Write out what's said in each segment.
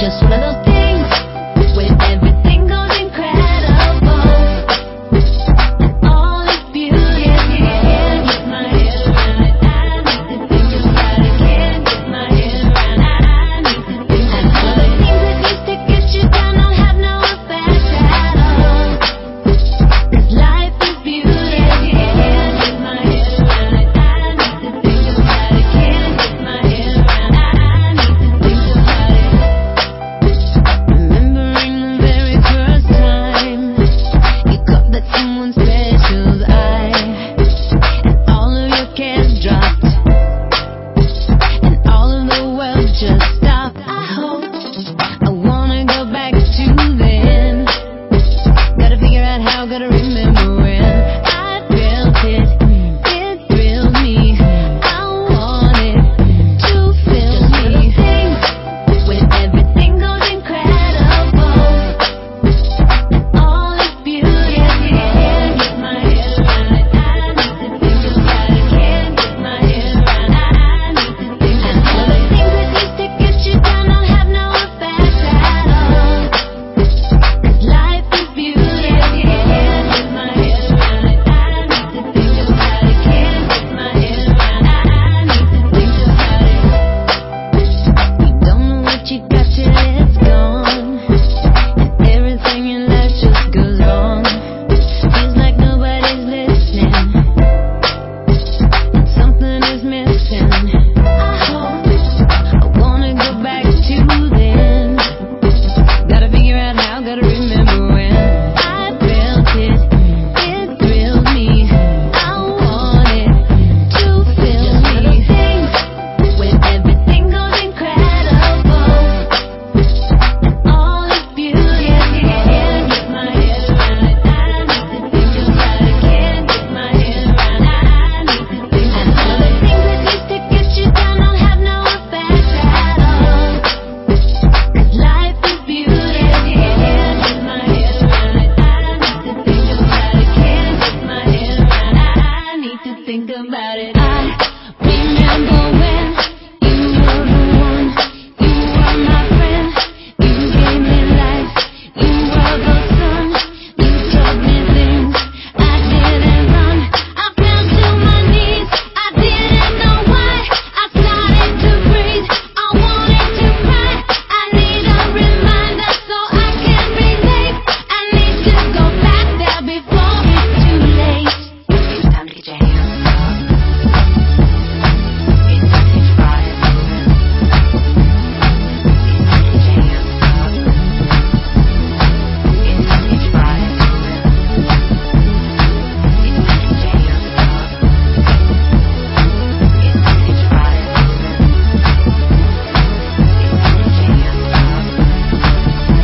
Just one of those things where everything goes incredible. All is beauty. Can't get my head around it. I need to think about it. Can't get my head around it. I need to think about it. All the things that used to get you down don't have no effect at all. 'Cause life is beauty. Can't get my head around it. I need to think about it. Can't get my head around it. I need to think about it. Remembering the very first time you caught that someone special's eye, and all of your cares dropped, and all of the world just stopped. I wanna go back to then. Gotta figure out how, gotta remember when I felt it. It thrilled me. I want it to fill me. Things where everything goes incredible. All is beauty. Can't get my head around it. I need to think about it. Can't get my head around it. I need to think about it. All the things that used to get you down don't have no effect at all. 'Cause life is beauty. Can't get my head around it. I need to think about it. Can't get my head around it. I need to think about it. You don't know what you got till it's gone, and everything in life just goes wrong. Feels like nobody's listening, and something is missing. I wanna go back to then. Gotta figure out how, gotta remember when I felt it. It thrilled me. I want it to fill me. Things where everything goes incredible. All is beauty. Can't get my head around it. I need to think about it. Can't get my head around it. I need to think about it. All the things that used to get you down don't have no effect at all. 'Cause life is beauty. Can't get my head around it. I need to think about it. Can't get my head around it. I need to think about it. I remember when you were the one. You were my friend. You gave me life. You were the sun. You taught me things I didn't run. I fell to my knees. I didn't know why. I started to breathe. I wanted to cry. I need a reminder so I can relate. I need to go back there before it's too late. It's time to get your hands up. It's time to get your body moving. It's time to get your hands up. It's time to get your body moving. It's time to get your hands up. It's time to get your body moving. It's time to get your hands up.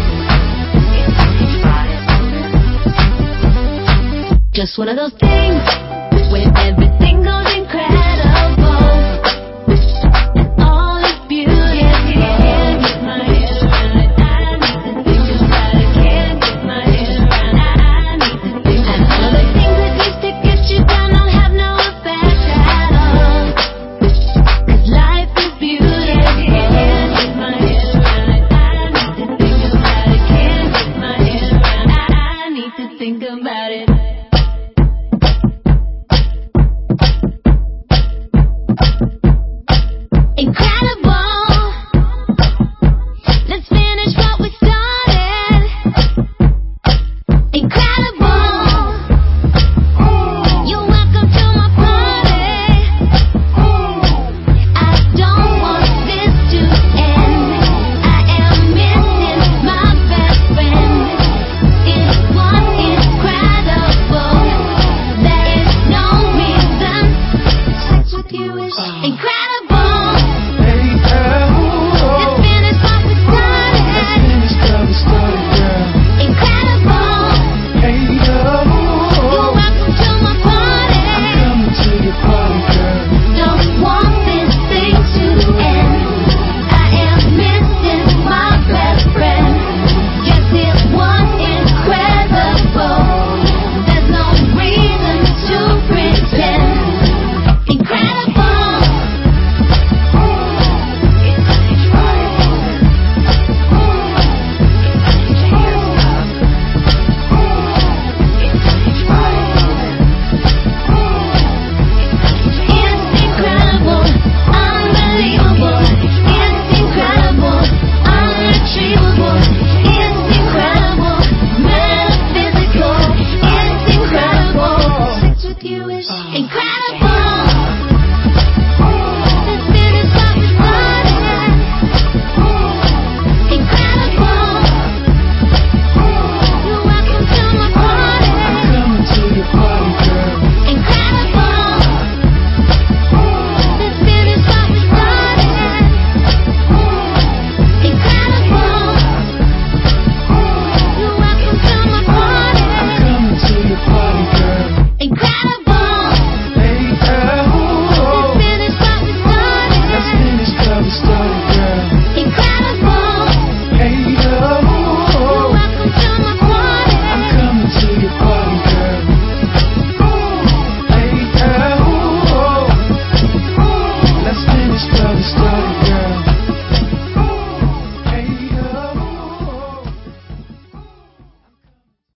It's time to get your body moving. Just one of those things